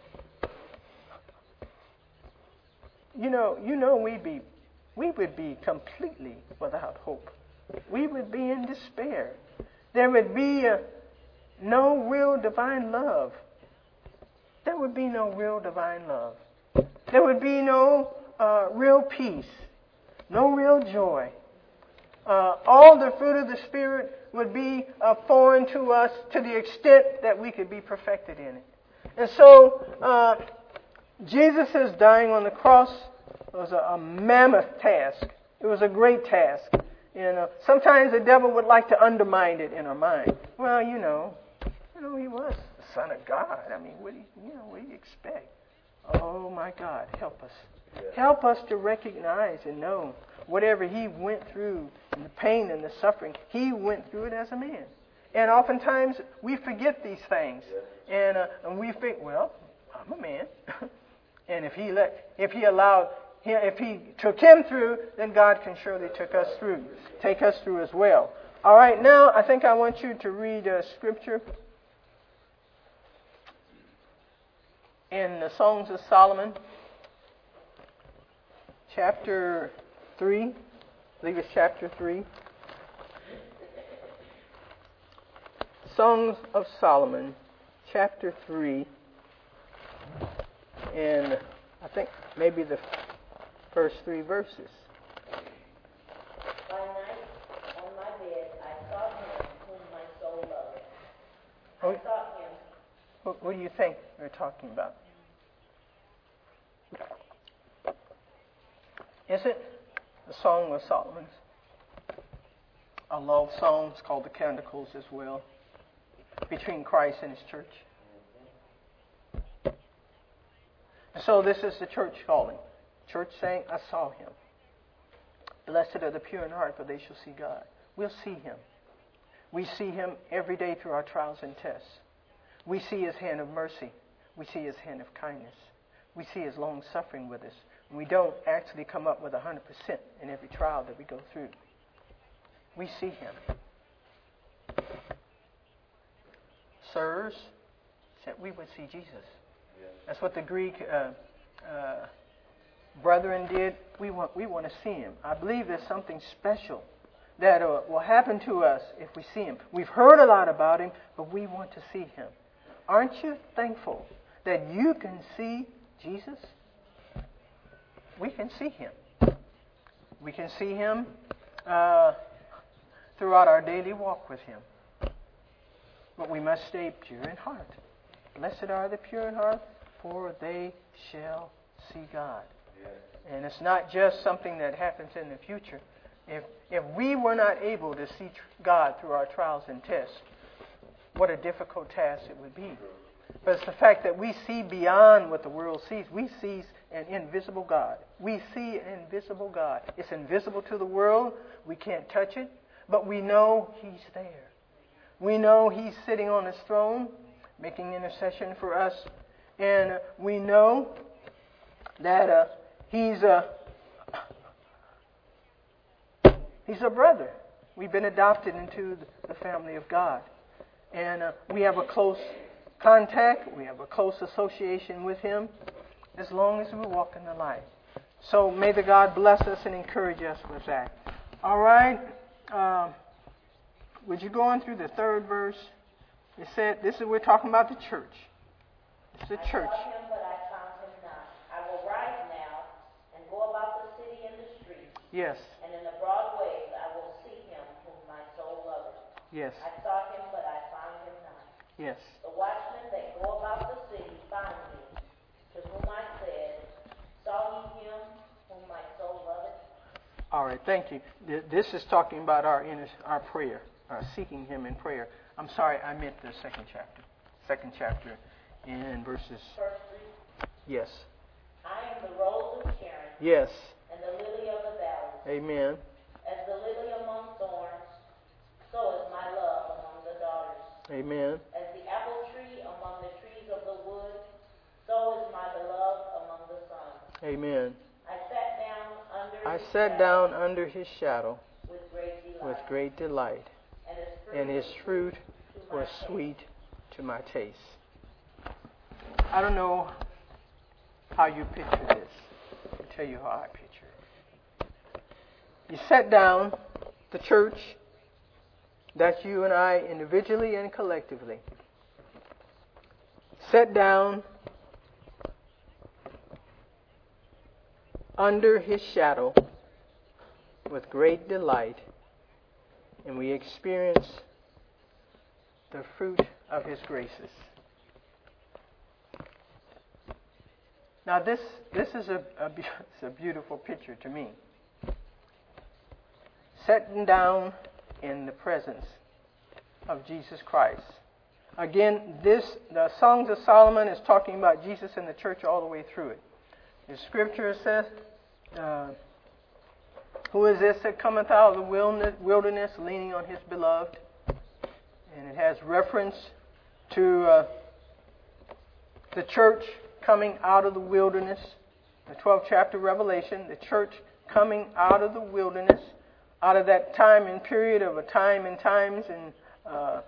You know, you know, we'd be, we would be completely without hope. We would be in despair. There would be a, no real divine love. There would be no real divine love. There would be no uh, real peace, no real joy. Uh, all the fruit of the Spirit would be uh, foreign to us to the extent that we could be perfected in it. And so, uh, Jesus' dying on the cross was a, a mammoth task. It was a great task. You know, sometimes the devil would like to undermine it in our mind. Well, you know, you know, He was the Son of God. I mean, what do you, you know, what do you expect? Oh my God, help us. Help us to recognize and know whatever He went through, and the pain and the suffering, He went through it as a man. And oftentimes we forget these things, and uh, and we think, well, I'm a man. And if he let, if he allowed, if he took him through, then God can surely take us through, take us through as well. All right, now I think I want you to read uh, scripture in the Songs of Solomon, chapter three. I believe it's chapter three. Songs of Solomon, chapter three. And I think maybe the first three verses. By night on my bed I sought Him whom my soul loved. I Oh, sought Him. What, what do you think they're talking about? Is it the Song of Solomon? A love song. It's called the Canticles as well, between Christ and His church. So this is the church calling. Church saying, I saw Him. Blessed are the pure in heart, for they shall see God. We'll see Him. We see Him every day through our trials and tests. We see His hand of mercy. We see His hand of kindness. We see His long suffering with us. We don't actually come up with one hundred percent in every trial that we go through. We see Him. Sirs, said we would see Jesus. That's what the Greek uh, uh, brethren did. We want we want to see Him. I believe there's something special that uh, will happen to us if we see Him. We've heard a lot about Him, but we want to see Him. Aren't you thankful that you can see Jesus? We can see Him. We can see Him uh, throughout our daily walk with Him. But we must stay pure in heart. Blessed are the pure in heart, for they shall see God. Yes. And it's not just something that happens in the future. If if we were not able to see God through our trials and tests, what a difficult task it would be. but it's the fact that we see beyond what the world sees. We see an invisible God. We see an invisible God. It's invisible to the world. We can't touch it, but we know He's there. We know He's sitting on His throne, making intercession for us, and uh, we know that uh, He's a He's a brother. We've been adopted into the family of God, and uh, we have a close contact. We have a close association with Him, as long as we walk in the light. So may the God bless us and encourage us with that. All right. Uh, would you go on through the third verse? It said, this is, we're talking about the church. It's the church. I sought him, but I found him not. I will rise now and go about the city and the streets. Yes. And in the broad ways I will seek him whom my soul loveth. Yes. I sought him, but I found him not. Yes. The watchmen that go about the city found me, to whom I said, saw ye him whom my soul loveth? All right, thank you. This is talking about our inner, our prayer, our seeking Him in prayer. I'm sorry, I meant the second chapter. Second chapter in verses. First three. Yes. I am the rose of Sharon. Yes. And the lily of the valley. Amen. As the lily among thorns, so is my love among the daughters. Amen. As the apple tree among the trees of the wood, so is my beloved among the sons. Amen. I sat down under I his sat shadow down under His shadow with great delight. with great delight, And his fruit, and His fruit to my was taste. sweet to my taste. I don't know how you picture this. I'll tell you how I picture it. You sat down, the church, that's you and I individually and collectively, sat down under His shadow with great delight, and we experience the fruit of His graces. Now this this is a, a, it's a beautiful picture to me. Sitting down in the presence of Jesus Christ. Again, this the Songs of Solomon is talking about Jesus and the church all the way through it. The Scripture says, uh, "Who is this that cometh out of the wilderness, leaning on His beloved?" And it has reference to uh, the church coming out of the wilderness. The twelfth chapter of Revelation, the church coming out of the wilderness, out of that time and period of a time and times and uh,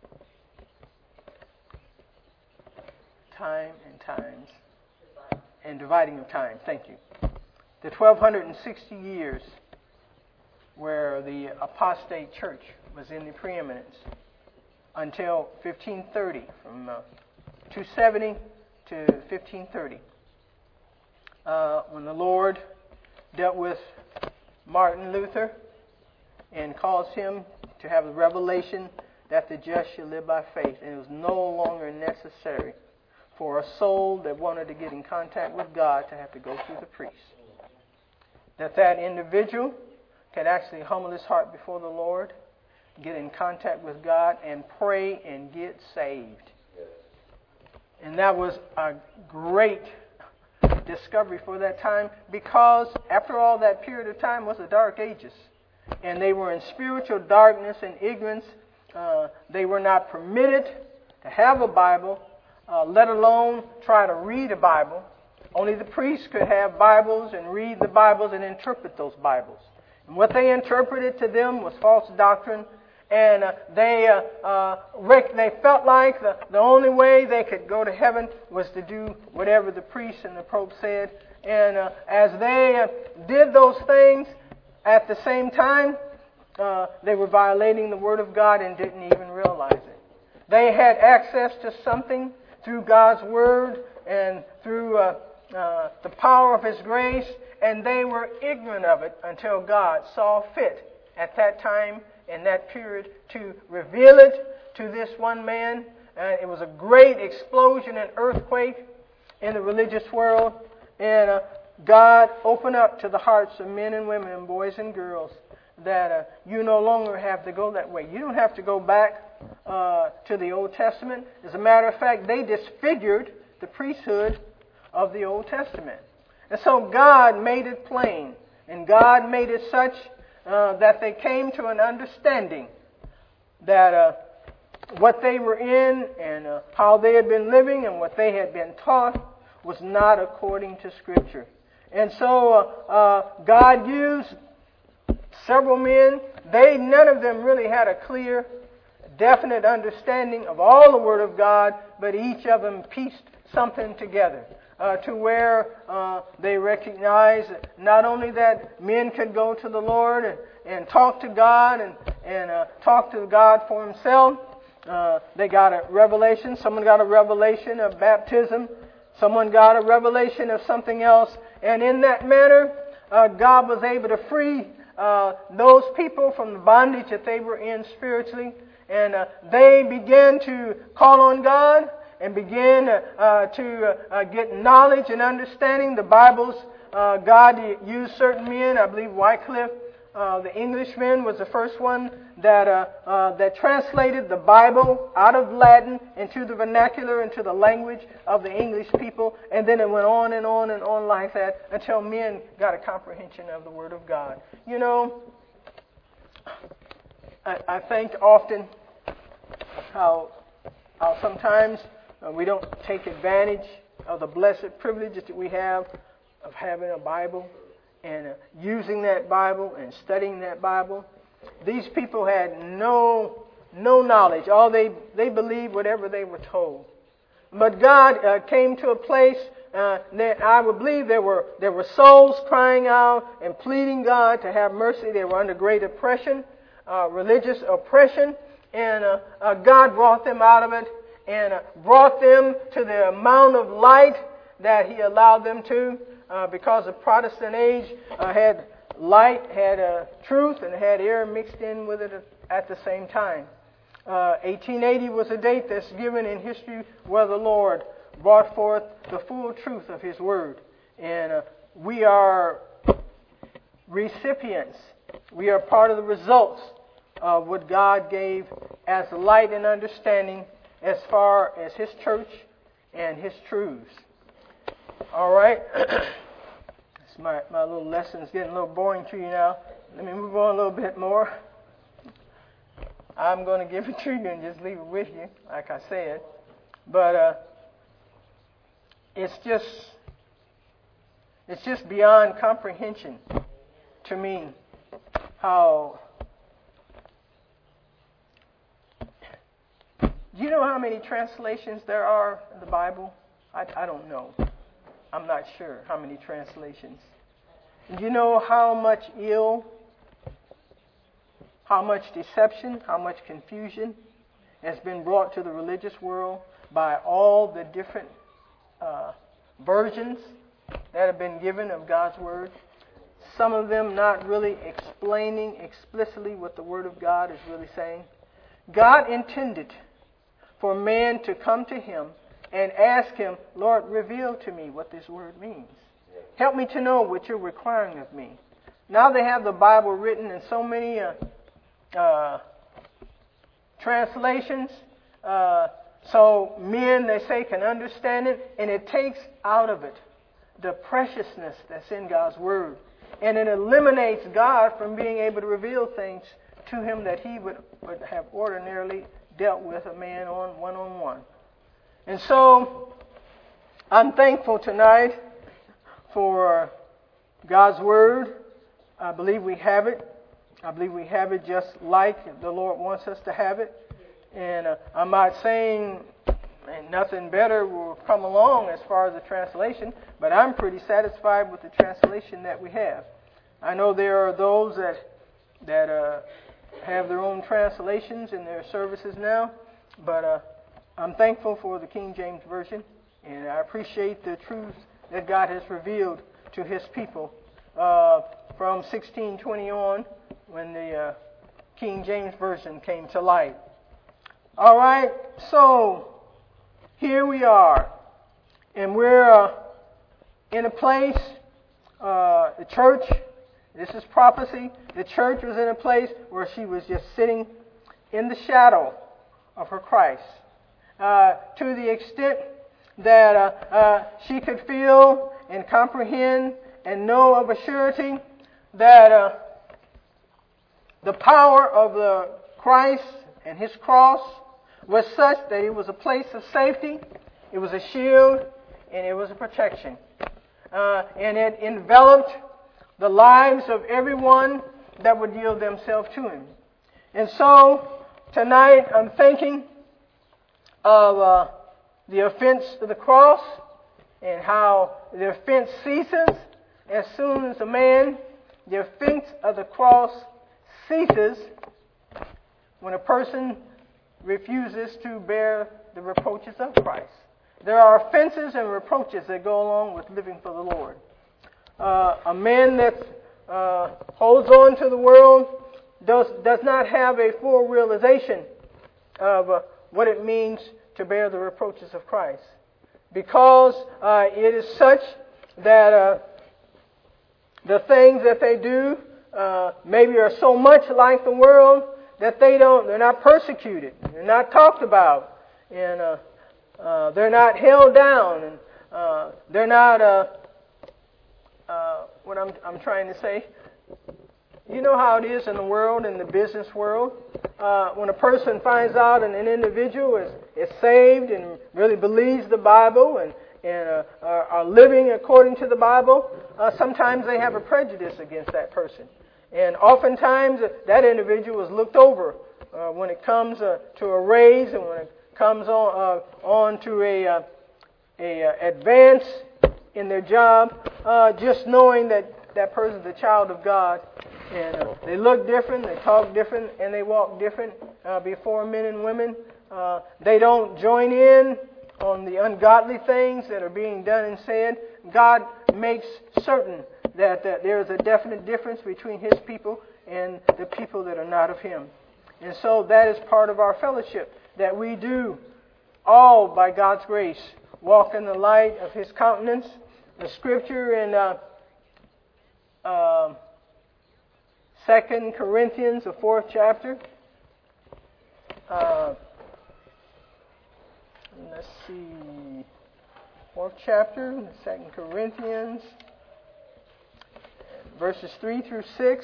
time and times and dividing of time. Thank you. The twelve sixty years where the apostate church was in the preeminence until fifteen thirty, from uh, two seventy to fifteen thirty, uh, when the Lord dealt with Martin Luther and caused him to have the revelation that the just shall live by faith, and it was no longer necessary for a soul that wanted to get in contact with God to have to go through the priest. That that individual could actually humble his heart before the Lord, get in contact with God, and pray and get saved. And that was a great discovery for that time, because after all, that period of time was the Dark Ages. And they were in spiritual darkness and ignorance. Uh, they were not permitted to have a Bible, uh, let alone try to read a Bible. Only the priests could have Bibles and read the Bibles and interpret those Bibles. And what they interpreted to them was false doctrine. And uh, they uh, uh, rec- they felt like the, the only way they could go to heaven was to do whatever the priest and the pope said. And uh, as they uh, did those things, at the same time, uh, they were violating the Word of God and didn't even realize it. They had access to something through God's Word and through uh, uh, the power of His grace, and they were ignorant of it until God saw fit at that time, in that period, to reveal it to this one man. Uh, it was a great explosion and earthquake in the religious world. And uh, God opened up to the hearts of men and women and boys and girls that uh, you no longer have to go that way. You don't have to go back uh, to the Old Testament. As a matter of fact, they disfigured the priesthood of the Old Testament. And so God made it plain, and God made it such uh, that they came to an understanding that uh, what they were in and uh, how they had been living and what they had been taught was not according to Scripture. And so uh, uh, God used several men. They, none of them really had a clear, definite understanding of all the Word of God, but each of them pieced something together uh, to where uh, they recognized not only that men could go to the Lord and, and talk to God and, and uh, talk to God for Himself. Uh, they got a revelation. Someone got a revelation of baptism. Someone got a revelation of something else. And in that manner, uh, God was able to free uh, those people from the bondage that they were in spiritually. And uh, they began to call on God and began uh, uh, to uh, get knowledge and understanding. The Bible's uh, God used certain men. I believe Wycliffe, uh, the Englishman, was the first one that uh, uh, that translated the Bible out of Latin into the vernacular, into the language of the English people. And then it went on and on and on like that until men got a comprehension of the Word of God. You know, I, I think often how, how sometimes uh, we don't take advantage of the blessed privileges that we have of having a Bible and uh, using that Bible and studying that Bible. These people had no no knowledge. All they they believed whatever they were told. But God uh, came to a place uh, that I would believe there were there were souls crying out and pleading God to have mercy. They were under great oppression, uh, religious oppression, and uh, uh, God brought them out of it and uh, brought them to the amount of light that He allowed them to, uh, because the Protestant age uh, had light, had uh, truth, and had error mixed in with it at the same time. Uh, eighteen eighty was a date that's given in history where the Lord brought forth the full truth of His Word. And uh, we are recipients. We are part of the results of what God gave as light and understanding as far as His church and His truths. All right. My, my little lesson is getting a little boring to you now. Let me move on a little bit more. I'm going to give it to you and just leave it with you, like I said. But uh, it's just it's just beyond comprehension to me how. Do you know how many translations there are in the Bible? I, I don't know. I'm not sure how many translations. Do you know how much ill, how much deception, how much confusion has been brought to the religious world by all the different uh, versions that have been given of God's Word? Some of them not really explaining explicitly what the Word of God is really saying. God intended for man to come to Him and ask Him, Lord, reveal to me what this word means. Help me to know what You're requiring of me. Now they have the Bible written in so many uh, uh, translations, uh, so men, they say, can understand it, and it takes out of it the preciousness that's in God's Word. And it eliminates God from being able to reveal things to him that He would, would have ordinarily dealt with a man on one-on-one. And so, I'm thankful tonight for God's Word. I believe we have it. I believe we have it just like the Lord wants us to have it. And uh, I'm not saying and nothing better will come along as far as the translation, but I'm pretty satisfied with the translation that we have. I know there are those that that uh, have their own translations in their services now, but uh, I'm thankful for the King James Version, and I appreciate the truths that God has revealed to His people uh, from sixteen twenty on, when the uh, King James Version came to light. All right, so here we are, and we're uh, in a place, uh, the church, this is prophecy, the church was in a place where she was just sitting in the shadow of her Christ, uh, to the extent that uh, uh, she could feel and comprehend and know of a surety that uh, the power of the Christ and His cross was such that it was a place of safety, it was a shield, and it was a protection. Uh, and it enveloped the lives of everyone that would yield themselves to Him. And so, tonight I'm thinking of uh, the offense of the cross and how the offense ceases as soon as a man, the offense of the cross ceases when a person refuses to bear the reproaches of Christ. There are offenses and reproaches that go along with living for the Lord. Uh, a man that uh, holds on to the world does, does not have a full realization of uh, what it means to bear the reproaches of Christ. Because uh, it is such that uh, the things that they do uh, maybe are so much like the world that they don't, they're not persecuted, they're not talked about, and uh, uh, they're not held down, and uh, they're not, uh, uh, what I'm, I'm trying to say, you know how it is in the world, in the business world. Uh, when a person finds out an, an individual is, is saved and really believes the Bible and, and uh, are, are living according to the Bible, uh, sometimes they have a prejudice against that person. And oftentimes uh, that individual is looked over uh, when it comes uh, to a raise and when it comes on, uh, on to a, uh, a uh, advance in their job, uh, just knowing that that person is a child of God. And uh, they look different, they talk different, and they walk different uh, before men and women. Uh, they don't join in on the ungodly things that are being done and said. God makes certain that, that there is a definite difference between His people and the people that are not of Him. And so that is part of our fellowship, that we do all, by God's grace, walk in the light of His countenance. The scripture in Uh, uh, Second Corinthians, the fourth chapter. Uh, let's see. Fourth chapter, Second Corinthians, verses three through six.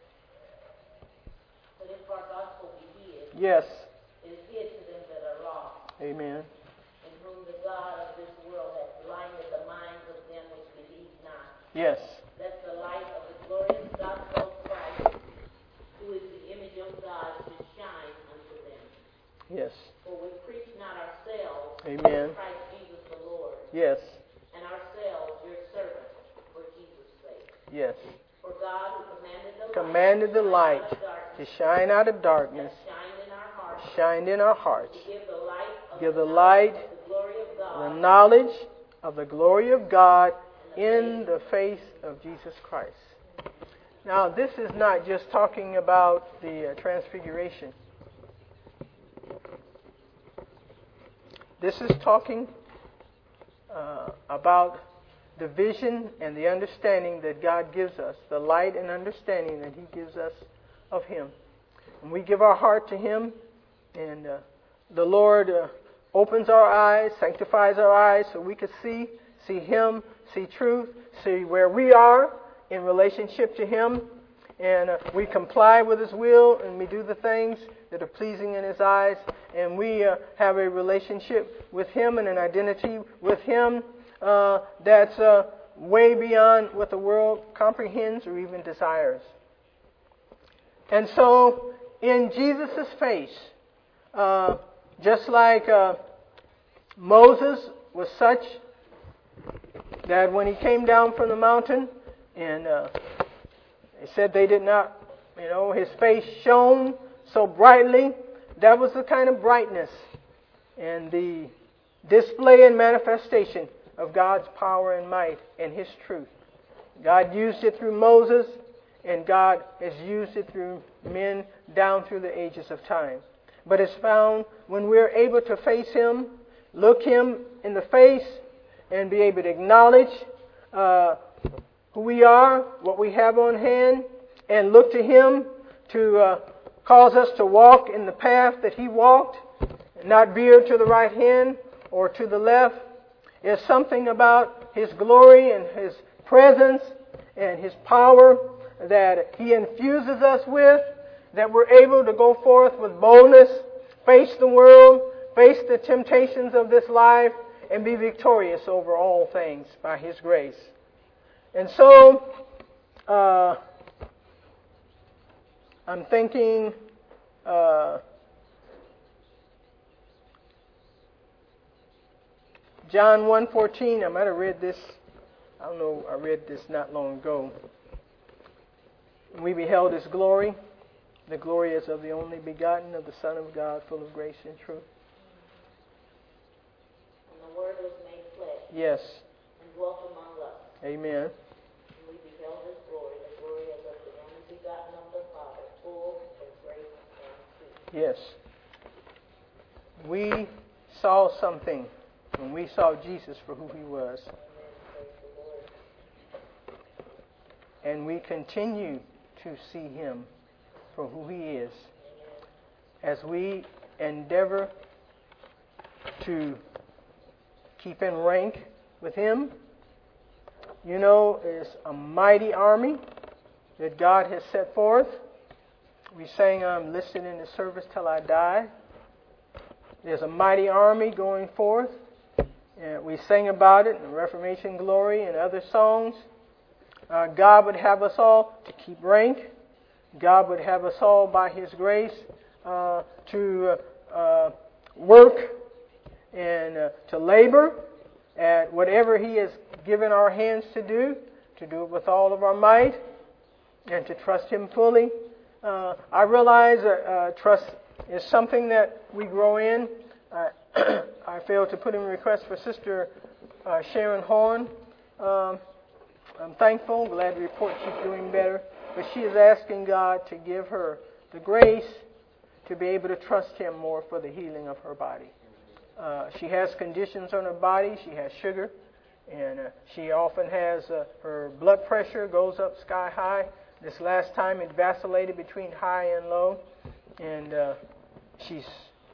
But if our gospel be hid, yes, it is hid to them that are lost. Amen. In whom the God of this world hath blinded the minds of them which believe not. Yes. That the light of the glorious gospel of Christ, who is the image of God, should shine unto them. Yes. For we preach not ourselves, Amen. but Christ Jesus the Lord. Yes. And ourselves your servants for Jesus' sake. Yes. For God who commanded the Commanded the light light to shine out of darkness, shined in our hearts, shined in our hearts, to give the light of give the the light, knowledge of the glory of God, the knowledge of the glory of God in the face of Jesus Christ. Now, this is not just talking about the uh, transfiguration. This is talking uh, about the vision and the understanding that God gives us, the light and understanding that He gives us of Him. And we give our heart to Him, and uh, the Lord uh, opens our eyes, sanctifies our eyes so we can see, see Him, see truth, see where we are in relationship to Him, and uh, we comply with His will, and we do the things that are pleasing in His eyes, and we uh, have a relationship with Him and an identity with Him uh, that's uh, way beyond what the world comprehends or even desires. And so, in Jesus' face, uh, just like uh, Moses was such that when he came down from the mountain, and uh, they said they did not, you know, his face shone so brightly. That was the kind of brightness and the display and manifestation of God's power and might and His truth. God used it through Moses, and God has used it through men down through the ages of time. But it's found when we're able to face Him, look Him in the face, and be able to acknowledge uh, who we are, what we have on hand, and look to Him to uh, cause us to walk in the path that He walked, not veer to the right hand or to the left. It's something about His glory and His presence and His power that He infuses us with, that we're able to go forth with boldness, face the world, face the temptations of this life, and be victorious over all things by His grace. And so, uh, I'm thinking, uh, John one fourteen, I might have read this, I don't know, I read this not long ago. We beheld His glory. The glory is of the only begotten of the Son of God, full of grace and truth. And the Word was made flesh. Yes. And dwelt among us. Amen. And we beheld His glory, the glory as of the only begotten of the Father, full of grace and truth. Yes. We saw something when we saw Jesus for who He was. And we continue to see Him for who He is. As we endeavor to keep in rank with Him, you know, it's a mighty army that God has set forth. We sang, I'm listed in the service till I die. There's a mighty army going forth. And we sang about it in Reformation Glory and other songs. Uh, God would have us all to keep rank. God would have us all by His grace uh, to uh, work and uh, to labor at whatever He has given our hands to do, to do it with all of our might and to trust Him fully. Uh, I realize that uh, trust is something that we grow in. Uh, I failed to put in a request for Sister uh, Sharon Horn. Um, I'm thankful, glad to report she's doing better. But she is asking God to give her the grace to be able to trust Him more for the healing of her body. Uh, she has conditions on her body. She has sugar. And uh, she often has uh, her blood pressure goes up sky high. This last time it vacillated between high and low. And uh, she's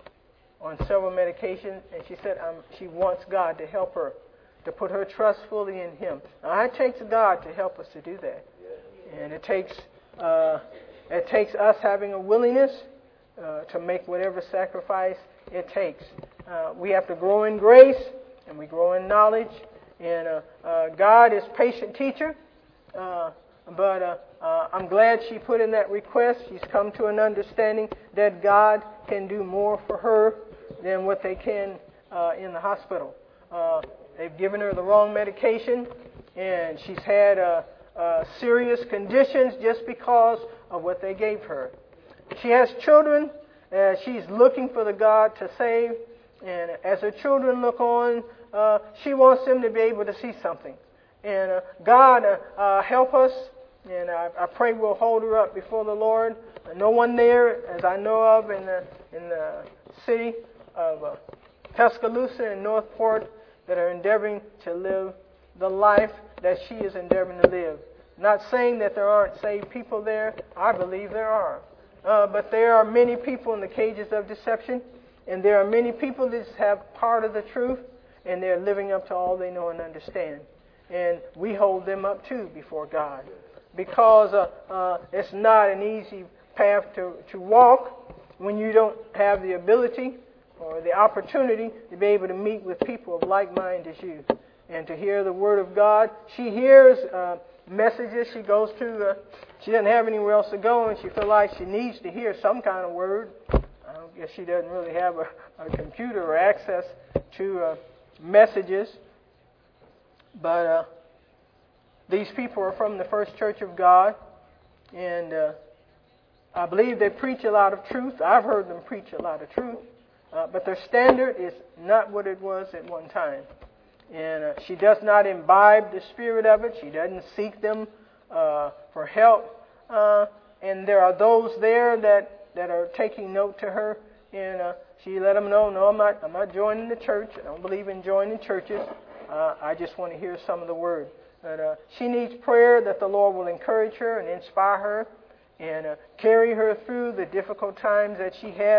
on several medications. And she said um, she wants God to help her, to put her trust fully in Him. Now, it takes God to help us to do that. And it takes uh, it takes us having a willingness uh, to make whatever sacrifice it takes. Uh, we have to grow in grace and we grow in knowledge. And uh, uh, God is patient teacher. Uh, but uh, uh, I'm glad she put in that request. She's come to an understanding that God can do more for her than what they can uh, in the hospital. Uh, they've given her the wrong medication, and she's had uh, uh, serious conditions just because of what they gave her. She has children. Uh, she's looking for the God to save. And as her children look on, uh, she wants them to be able to see something. And uh, God, uh, uh, help us. And I, I pray we'll hold her up before the Lord. Uh, no one there, as I know of, in the, in the city of uh, Tuscaloosa and Northport that are endeavoring to live the life that she is endeavoring to live. Not saying that there aren't saved people there. I believe there are. Uh, but there are many people in the cages of deception. And there are many people that have part of the truth. And they're living up to all they know and understand. And we hold them up too before God. Because uh, uh, it's not an easy path to, to walk when you don't have the ability or the opportunity to be able to meet with people of like mind as you. And to hear the Word of God. She hears uh, messages. She goes to, uh, she doesn't have anywhere else to go, and she feels like she needs to hear some kind of word. I don't guess she doesn't really have a, a computer or access to uh, messages. But uh, these people are from the First Church of God, and uh, I believe they preach a lot of truth. I've heard them preach a lot of truth, uh, but their standard is not what it was at one time. And uh, she does not imbibe the spirit of it. She doesn't seek them uh, for help. Uh, and there are those there that, that are taking note to her, and uh, she let them know, no, I'm not, I'm not joining the church. I don't believe in joining churches. Uh, I just want to hear some of the word. But uh, she needs prayer that the Lord will encourage her and inspire her and uh, carry her through the difficult times that she has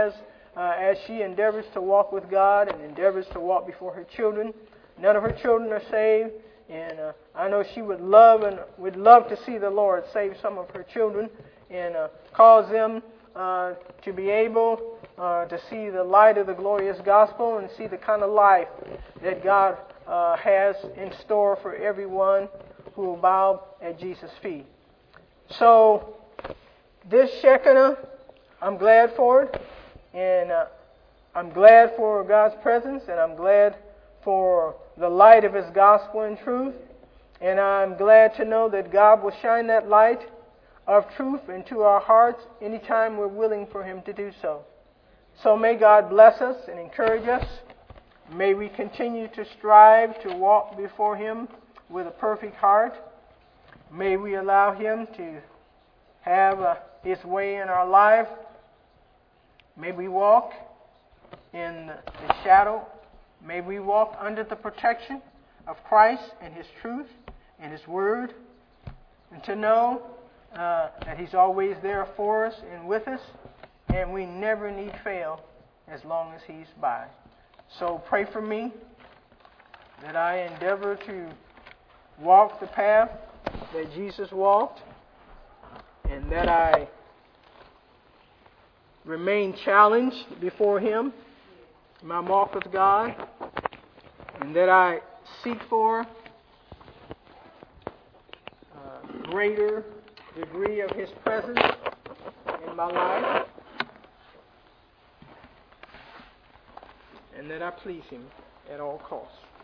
uh, as she endeavors to walk with God and endeavors to walk before her children. None of her children are saved, and uh, I know she would love and would love to see the Lord save some of her children and uh, cause them uh, to be able uh, to see the light of the glorious gospel and see the kind of life that God uh, has in store for everyone who will bow at Jesus' feet. So this Shekinah, I'm glad for it, and uh, I'm glad for God's presence, and I'm glad for the light of His gospel and truth, and I'm glad to know that God will shine that light of truth into our hearts anytime we're willing for Him to do so. So may God bless us and encourage us. May we continue to strive to walk before Him with a perfect heart. May we allow Him to have uh, His way in our life. May we walk in the shadow. May we walk under the protection of Christ and His truth and His Word. And to know uh, that He's always there for us and with us. And we never need fail as long as He's by. So pray for me that I endeavor to walk the path that Jesus walked, and that I remain challenged before Him in my walk with God, and that I seek for a greater degree of His presence in my life, and that I please Him at all costs.